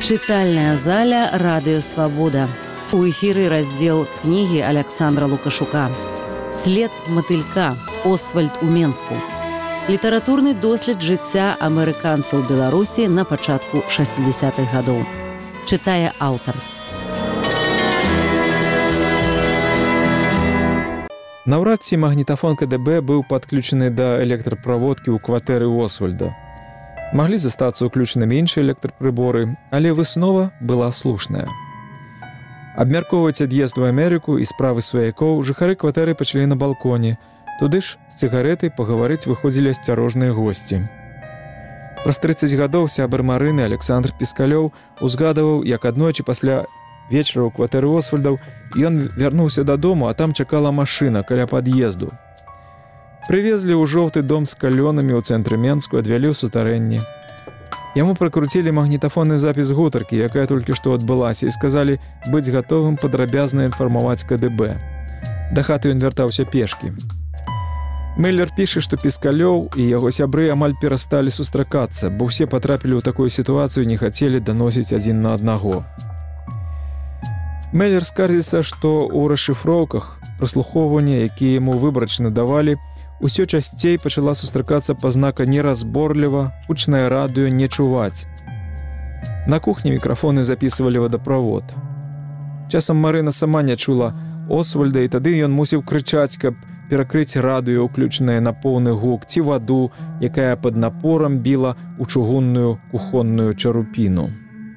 Чытальная заля «Радыё Свабода». У эфіры раздзел кнігі Аляксандра Лукашука «След матылька. Освальд у Менску». Літаратурны дослед жыцця амерыканцаў Беларусі на пачатку 60-х гадоў. Чытае аўтар. Наўрад ці магнітафон КДБ быў падключаны да электраправодкі ў кватэры Освальда. Маглі застацца ўключанымі іншыя электрапрыборы, але выснова была слушная. Абмяркоўваць ад'езд у Амерыку і справы сваякоў жыхары кватэры пачалі на балконе. Туды ж з цыгарэтай пагаварыць выходзілі асцярожныя госці. Праз 30 гадоў сябар Марыны Александр Піскалёў узгадаваў, як аднойчы пасля вечара ў кватэры Освальдаў ён вярнуўся дадому, а там чакала машына каля пад'езду. Прывезлі ў жоўты дом з калёнамі ў цэнтры Менску, адвялі ў сутарэнні. Яму пракруцілі магнітафонны запіс гутаркі, якая толькі што адбылася, і сказалі быць гатовым падрабязна інфармаваць КДБ. Да хаты ён вяртаўся пешкі. Мэллер піша, што Піскалёў і яго сябры амаль перасталі сустракацца, бо ўсе патрапілі ў такую сітуацыю і не хацелі даносіць адзін на аднаго. Мэллер скардзіцца, што ў расшыфроўках праслухоўвання, якія яму выбарачна давалі, усё часцей пачала сустракацца пазнака неразборліва, гучнае радыё не чуваць. На кухні мікрафоны запісвалі вадаправод. Часам Марына сама не чула Освальда, і тады ён мусіў крычаць, каб перакрыць радыё, уключанае на поўны гук, ці ваду, якая пад напорам біла ў чугунную кухонную чарупіну.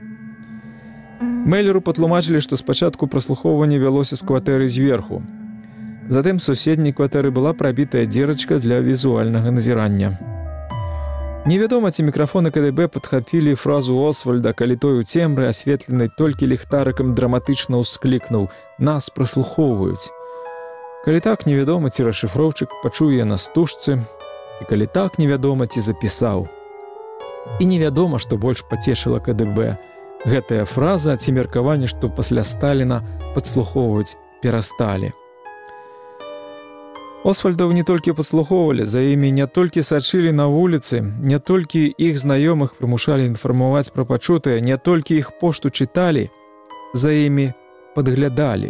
Мэллеру патлумачылі, што спачатку праслухоўванне вялося з кватэры зверху. Затым з суседняй кватэры была прабітая дзірачка для візуальнага назірання. Невядома, ці мікрафоны КДБ падхапілі фразу Освальда, калі той у цемры, асветленай толькі ліхтарыкам, драматычна ўсклікнуў: «Нас праслухоўваюць». Калі так, невядома, ці расшыфроўчык пачуў яе на стужцы, і калі так, невядома, ці запісаў. І невядома, што больш пацешыла КДБ. Гэтая фраза ці меркаванне, што пасля Сталіна падслухоўваць перасталі. Освальдаў не толькі падслухоўвалі, за імі не толькі сачылі на вуліцы, не толькі іх знаёмых прымушалі інфармаваць пра пачутае, не толькі іх пошту чыталі, за імі падглядалі.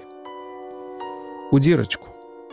У дзірачку.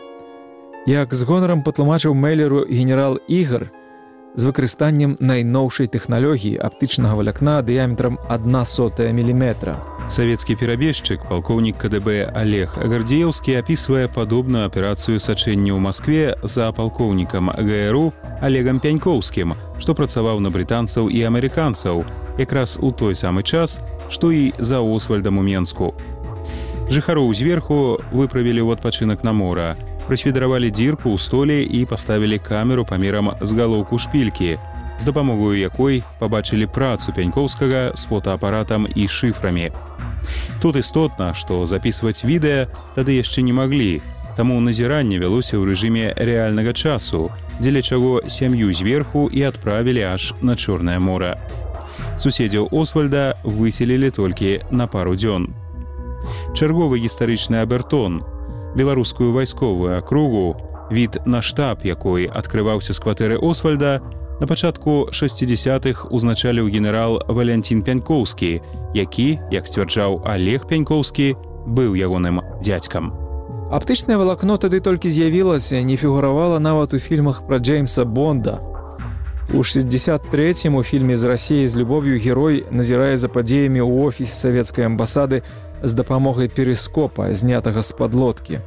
Як з гонарам патлумачыў Мэллеру генерал Ігар, з выкарыстаннем найноўшай тэхналогіі аптычнага валякна дыяметрам 1/100 мм. Савецкі перабежчык, палкоўнік КДБ Олег Агардзеўскі апісвае падобную аперацыю сачэння ў Маскве за палкоўнікам ГРУ Олегам Пянькоўскім, што працаваў на брытанцаў і амерыканцаў, якраз у той самы час, што і за Освальдам у Менску. Жыхароў зверху выправілі ў адпачынак на мора, прысвідравалі дзірку ў столі і паставілі камеру памерам з галоўку шпількі, з дапамогою якой пабачылі працу Пянькоўскага з фотаапаратам і шыфрамі. Тут істотна, што запісваць відэа тады яшчэ не маглі, таму назіранне вялося ў рэжыме рэальнага часу, дзеля чаго сям'ю зверху і адправілі аж на Чорнае мора. Суседзяў Освальда выселілі толькі на пару дзён. Чарговы гістарычны абертон, беларускую вайсковую акругу, від на штаб якой адкрываўся з кватэры Освальда, на пачатку 60-х узначаліў генерал Валянцін Пянькоўскі, які, як сцвярджаў Олег Пянькоўскі, быў ягоным дзядзькам. Аптычнае валакно тады толькі з'явілася, не фігуравала нават у фільмах пра Джеймса Бонда. У 63-м у фільме «З Расіі з любов'ю» герой назірае за падзеямі ў офісе савецкай амбасады з дапамогай перыскопа, знятага з-пад лодкі.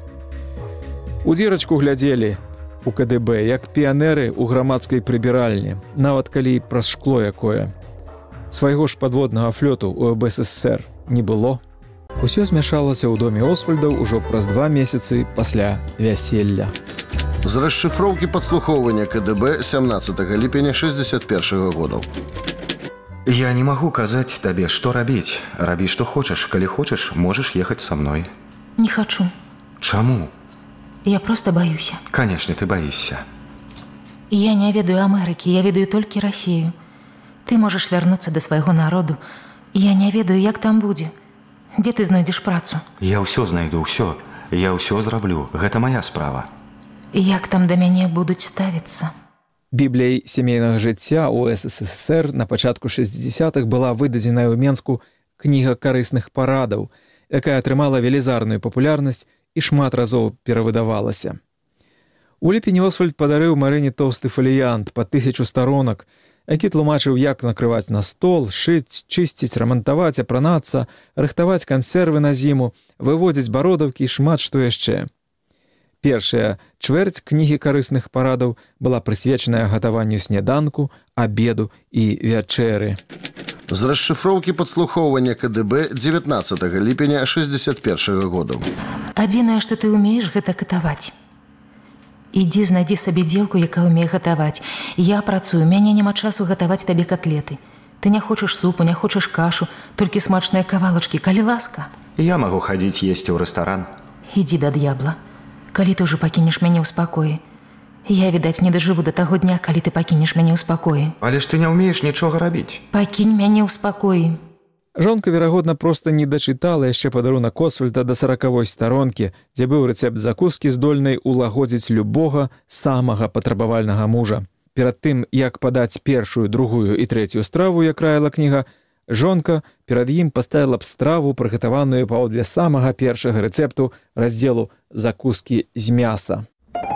У дзірачку глядзелі у КДБ, як піянеры ў грамадскай прыбіральні, нават калі праз шкло якое. Свайго ж падводнага флёту ў БССР не было. Усё змяшалася ў доме Освальдаў ужо праз 2 месяцы пасля вяселля. З расшыфроўкі падслухоўвання КДБ 17 ліпеня 61 году. Я не магу казаць табе, што рабіць. Рабі, што хочаш. Калі хочаш, можаш ехаць са мной. Не хочу. Чаму? Я просто боюся. Конечно, ты боишься. Я не ведаю Амерыкі, я ведаю толькі Расію. Ты можаш вярнуцца да свайго народу. Я не ведаю, як там будзе. Дзе ты знойдзеш працу? Я ўсё знайду, ўсё. Я ўсё зраблю. Гэта моя справа. Як там да мяне будуць ставіцца? Бібліяй сямейнага жыцця ў СССР на пачатку 60-х была выдадзеная ў Менску кніга карысных парадаў, якая атрымала велізарную папулярнасць і шмат разоў перавыдавалася. У ліпені Освальд падарыў Марыне тоўсты фаліянт па 1000 старонак, які тлумачыў, як накрываць на стол, шыць, чысціць, рамантаваць, апранацца, рыхтаваць кансервы на зіму, выводзіць бародаўкі і шмат што яшчэ. Першая чвэрць кнігі карысных парадаў была прысвечаная гатаванню сняданку, абеду і вячэры. З расшыфроўкі падслухоўвання КДБ 19 ліпеня 61 году. Адзінае, што ты ўмееш, гэта катаваць. Ідзі, знайдзі сабе дзелку, якая ўмее гатаваць. Я працую, мяне няма часу гатаваць табе котлеты. Ты не хочаш супу, не хочаш кашу, толькі смачныя кавалачкі, калі ласка. Я магу хадзіць есці ў рэстаран. Ідзі да д'ябла. Калі ты ўжо пакінеш мяне ў спакоі. Я, відаць, не дажыву да таго дня, калі ты пакінеш мяне ў спакоі. Але ж ты не ўмееш нічога рабіць. Пакінь мяне ў спакоі. Жонка, верагодна, проста не дачытала яшчэ падарунак Освальда да 40-й старонкі, дзе быў рэцэпт закускі здольнай улагодзіць любога самага патрабавальнага мужа. Перад тым, як падаць першую, другую і трэцюю страву, як раіла кніга, жонка перад ім паставіла б страву, прыгатаваную паводле самага першага рэцэпту раздзелу закускі з мяса.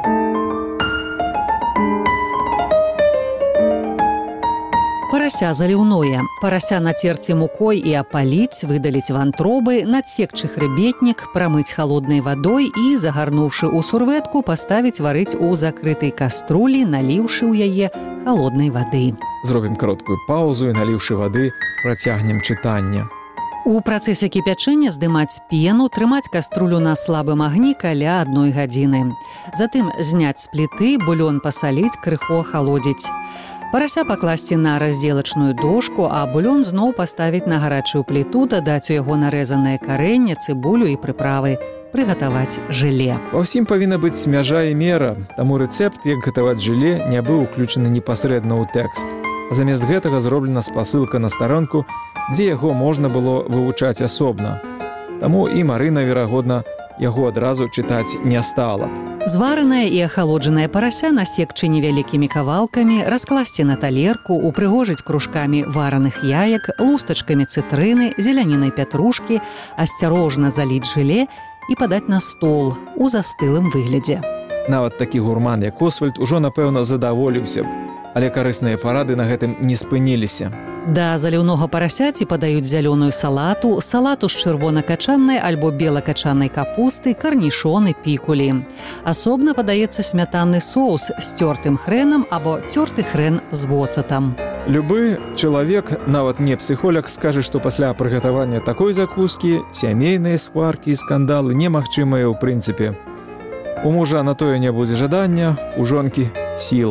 Парася заліўное. Парася нацерці мукой і апаліць, выдаліць вантробы, надсекчы хрыбетнік, прамыць халоднай вадой і, загарнуўшы ў сурвэтку, паставіць варыць у закрытай каструлі, наліўшы ў яе халоднай вады. Зробім кароткую паўзу і, наліўшы вады, працягнем чытанне. У працэсе кіпячэння здымаць пену, трымаць каструлю на слабым агні каля 1 гадзіны. Затым зняць з пліты, булён пасаліць, крыху ахалодзіць. Парася пакласці на раздзелачную дошку, а булён зноў паставіць на гарачую пліту, дадаць у яго нарэзанае карэнне, цыбулю і прыправы, прыгатаваць жыле. Ва ўсім павінна быць мяжа і мера, таму рэцэпт, як гатаваць жыле, не быў уключаны непасрэдна ў тэкст. Замест гэтага зроблена спасылка на старонку, дзе яго можна было вывучаць асобна. Таму і Марына, верагодна, яго адразу чытаць не стала. Зваранае і ахалоджанае парася насекчы невялікімі кавалкамі, раскласці на талерку, упрыгожыць кружкамі вараных яек, лустачкамі цытрыны, зелянінай пятрушкі, асцярожна заліць жыле і падаць на стол у застылым выглядзе. Нават такі гурман, як Освальд, ужо, напэўна, задаволіўся б, але карысныя парады на гэтым не спыніліся. Да заліўнога парасяці падаюць зялёную салату, салату з чырвона-качаннай альбо бела-качаннай капусты, карнішоны, пікулі. Асобна падаецца смятанны соус з цёртым хрэнам або цёрты хрэн з воцатам. Любы чалавек, нават не псіхолог, скажа, што пасля прыгатавання такой закускі сямейныя сваркі і скандалы немагчымыя ў прынцыпе. У мужа на тое не будзе жадання, у жонкі сіл.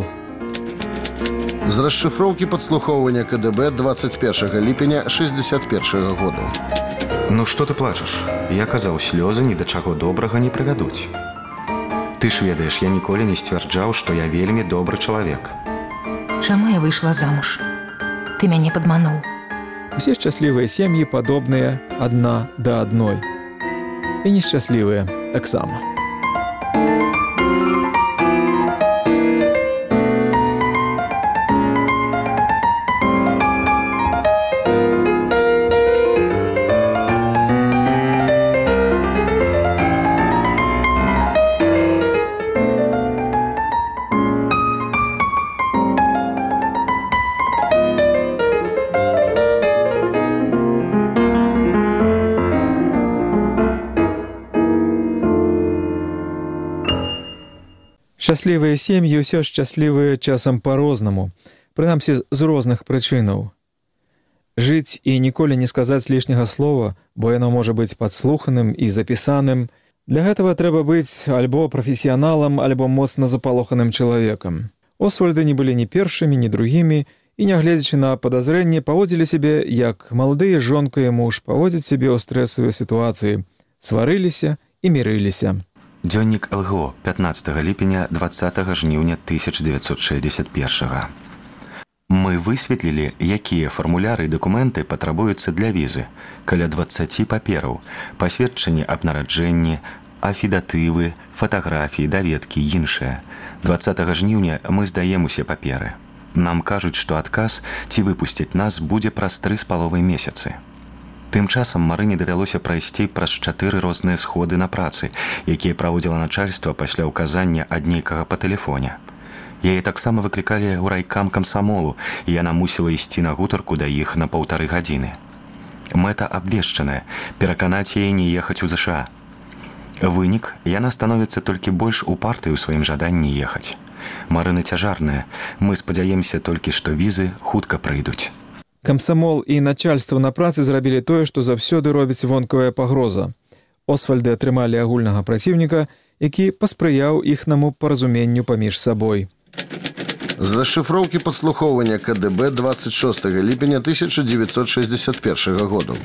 З расшыфроўкі падслухоўвання КДБ 21 ліпеня 61 году. Ну што ты плачаш? Я казаў, слёзы ні да чаго добрага не прывядуць. Ты ж ведаеш, я ніколі не сцвярджаў, што я вельмі добры чалавек. Чаму я выйшла замуж? Ты мяне падмануў. Усе шчаслівыя сем'і падобныя адна да адной. І нешчаслівыя таксама. Шчаслівыя сем'і ўсё шчаслівыя часам па-рознаму, прынамсі з розных прычынаў. Жыць і ніколі не сказаць лішняга слова, бо яно можа быць падслуханым і запісаным. Для гэтага трэба быць альбо прафесіяналам, альбо моцна запалоханым чалавекам. Освальды не былі ні першымі, ні другімі, і, нягледзячы на падазрэнне, паводзілі сябе, як маладыя жонка і муж паводзяць сябе ў стрэсавай сітуацыі, сварыліся і мірыліся. Дзённік ЛГО, 15 ліпеня 20 жніўня 1961. Мы высветлілі, якія фармуляры і дакументы патрабуюцца для візы. Каля 20 папераў, пасведчанні аб нараджэнні, афідатывы, фатаграфіі, даведкі і іншыя. 20 жніўня мы здаем усе паперы. Нам кажуць, што адказ ці выпусцяць нас будзе праз 3,5 месяцы. Тым часам Марыне давялося прайсці праз 4 розныя сходы на працы, якія праводзіла начальства пасля ўказання ад нейкага па тэлефоне. Яе таксама выклікалі ў райкам камсамолу, і яна мусіла ісці на гутарку да іх на 1,5 гадзіны. Мэта абвешчаная – пераканаць яе не ехаць у ЗША. Вынік – яна становіцца толькі больш упартай у сваім жаданні ехаць. Марына цяжарная, мы спадзяемся толькі, што візы хутка прыйдуць. Камсамол і начальства на працы зрабілі тое, што заўсёды робіць вонкавая пагроза. Освальды атрымалі агульнага праціўніка, які паспрыяў іхнаму паразуменню паміж сабой. З расшифроўкі падслухоўвання КДБ 26 ліпеня 1961 году.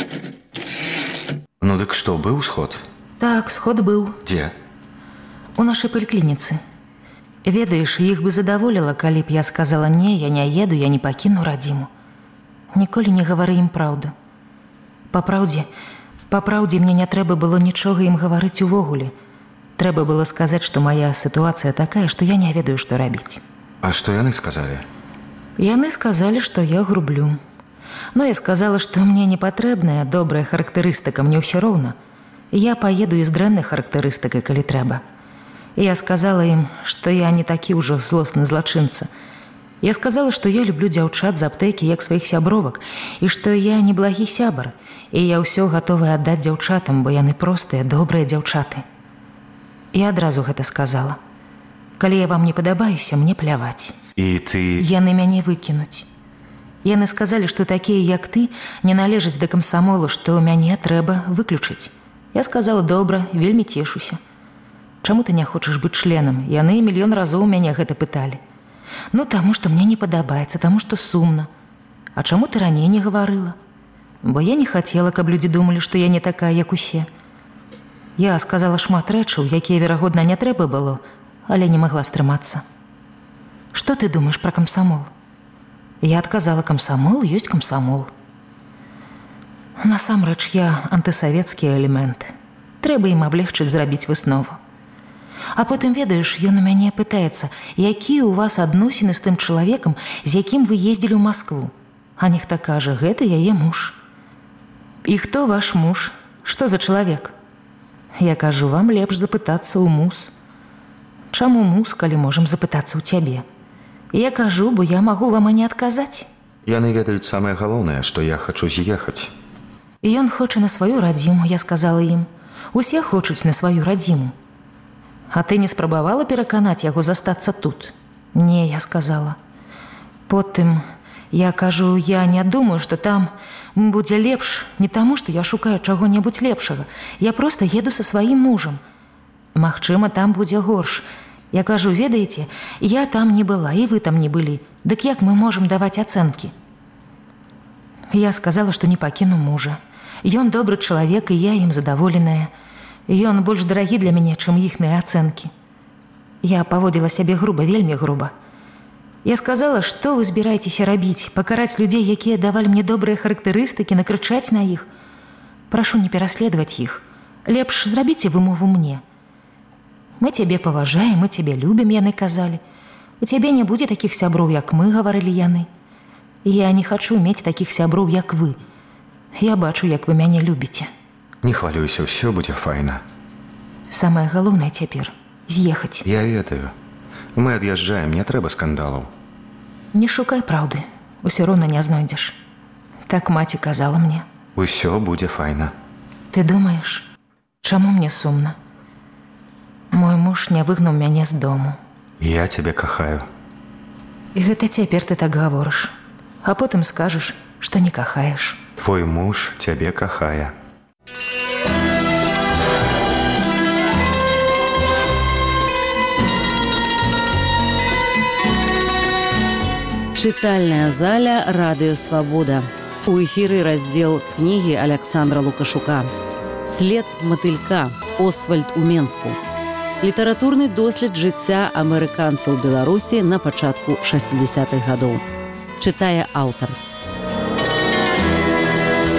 Ну дык што, быў сход? Так, сход быў. Дзе? У нашай паліклініцы. Ведаеш, іх бы задаволіла, калі б я сказала «не, я не еду, я не пакіну радзіму». Ніколі не гавары ім праўду. Па праўдзе мне не трэба было нічога ім гаварыць увогуле. Трэба было сказаць, што мая сітуацыя такая, што я не ведаю, што рабіць. А што яны сказалі? Яны сказалі, што я грублю. Но я сказала, што мне не патрэбная добрая характарыстыка, мне ўсё роўна. Я паеду і з дрэннай характарыстыкай, калі трэба. Я сказала ім, што я не такі ўжо злосны злачынца. Я сказала, што я люблю дзяўчат з аптэкі як сваіх сябровак, і што я не благі сябар, і я ўсё гатовая аддаць дзяўчатам, бо яны простыя, добрыя дзяўчаты. Я адразу гэта сказала. Калі я вам не падабаюся, мне пляваць. І ты... Яны мяне выкінуць. Яны сказалі, што такія, як ты, не належаць да камсамолу, што мяне трэба выключыць. Я сказала, добра, вельмі цешуся. Чаму ты не хочаш быць членам? Яны мільён разоў мяне гэта пыталі. Ну, таму, што мне не падабаецца, таму, што сумна. А чаму ты раней не гаварыла? Бо я не хацела, каб людзі думалі, што я не такая, як усе. Я сказала шмат рэчаў, якія, верагодна, не трэба было, але не магла стрымацца. Што ты думаеш пра камсамол? Я адказала, камсамол ёсць камсамол. Насамрэч, я антысавецкі элемент. Трэба ім аблегчыць зрабіць выснову. А потым, ведаеш, ён у мяне пытаецца, якія ў вас адносіны з тым чалавекам, з якім вы ездзілі ў Маскву. А нехта кажа, гэта яе муж. І хто ваш муж? Што за чалавек? Я кажу, вам лепш запытацца ў муз. Чаму муз, калі можам запытацца ў цябе? Я кажу, бо я магу вам і не адказаць. Яны ведаюць самае галоўнае, што я хачу з'ехаць. І ён хоча на сваю радзіму, я сказала ім. Усе хочуць на сваю радзіму. А ты не спрабавала пераканаць яго застацца тут? Не, я сказала. Потым я кажу, я не думаю, што там будзе лепш, не таму, што я шукаю чаго-небудзь лепшага. Я проста еду са сваім мужам. Магчыма, там будзе горш. Я кажу, ведаеце, я там не была, і вы там не былі. Дык як мы можам даваць ацэнкі? Я сказала, што не пакіну мужа. Ён добры чалавек, і я ім задаволеная. Ён больш дарагі для мяне, чым іхныя ацэнкі. Я паводзіла сябе груба, вельмі груба. Я сказала, што вы збіраецеся рабіць, пакараць людзей, якія давалі мне добрыя характарыстыкі, накрычаць на іх. Прашу не пераследаваць іх. Лепш зрабіце вымову мне. Мы цябе паважаем, мы цябе любім, яны казалі. У цябе не будзе такіх сяброў, як мы, гаварылі яны. Я не хачу мець такіх сяброў, як вы. Я бачу, як вы мяне любіце. Не хвалюйся, ўсё будзе файна. Самае галоўнае цяпер – з'ехаць. Я ведаю. Мы ад'язджаем, не трэба скандалаў. Не шукай праўды, усё роўна не знойдзеш. Так маці казала мне. Усё будзе файна. Ты думаеш, чаму мне сумна? Мой муж не выгнаў мяне з дому. Я цябе кахаю. І гэта цяпер ты так гаворыш. А потым скажаш, што не кахаеш. Твой муж цябе кахае. Чытальная заля «Радыё Свабода». У эфіры раздзел кнігі Александра Лукашука. «След матылька. Освальд у Менску». Літаратурны дослед жыцця амерыканцаў Беларусі на пачатку 60-х гадоў. Чытае аўтар.